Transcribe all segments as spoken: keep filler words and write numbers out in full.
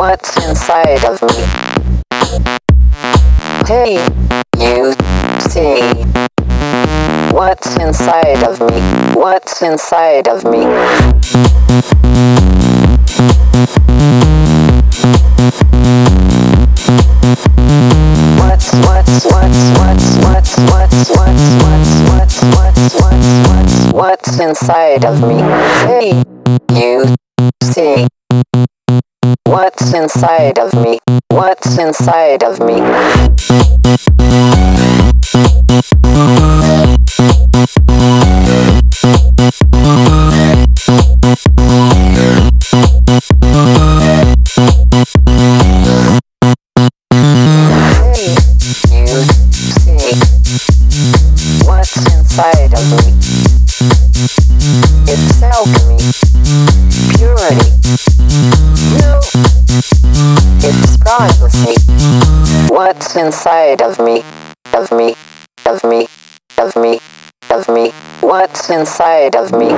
What's inside of me? Hey, you see. What's inside of me? What's inside of me? What's what's what's what's what's what's what's what's what's what's what's what's what's inside of me? Hey, you see. What's inside of me? What's inside of me? Inside of me. It's alchemy, purity. No, it's privacy. What's inside of me? Of me, of me, of me, of me. What's inside of me?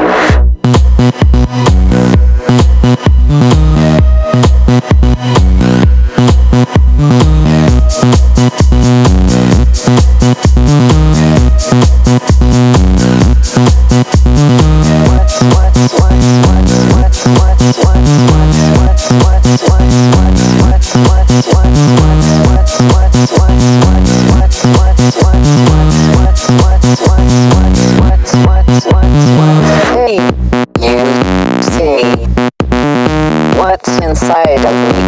Hey, you see. What's inside of me?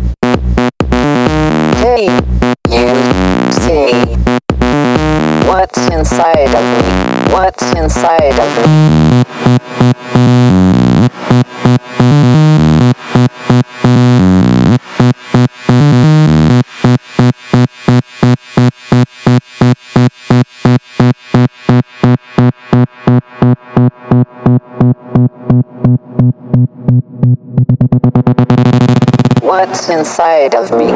Hey, you see. What's inside of me? What's inside of me? What's inside of me?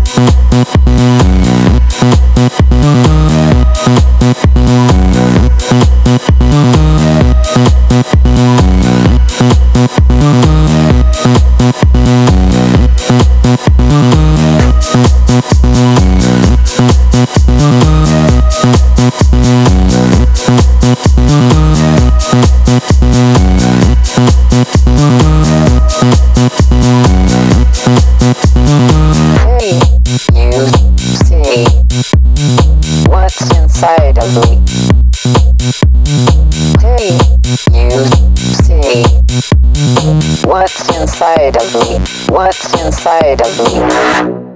Hey, you see. What's inside of me? Hey, you see. What's inside of me? What's inside of me?